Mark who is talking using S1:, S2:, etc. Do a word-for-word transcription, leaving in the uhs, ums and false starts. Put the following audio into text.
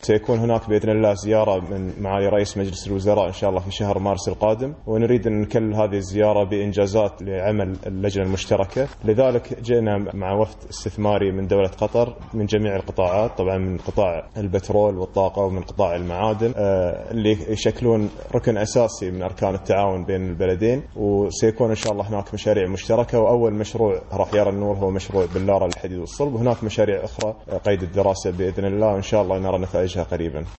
S1: سيكون هناك بإذن الله زيارة من معالي رئيس مجلس الوزراء إن شاء الله في شهر مارس القادم، ونريد أن نكلل هذه الزيارة بإنجازات لعمل اللجنة المشتركة. لذلك جئنا مع وفد استثماري من دولة قطر من جميع القطاعات، طبعا من قطاع البترول والطاقة ومن قطاع المعادن، اللي يشكلون ركن أساسي من أركان التعاون بين البلدين. وسيكون إن شاء الله هناك مشاريع مشتركة، وأول مشروع راح يرى النور هو مشروع بلارة للحديد والصلب، وهناك مشاريع أخرى قيد الدراسة بإذن الله، وإن شاء الله نرى نتائجها قريبا.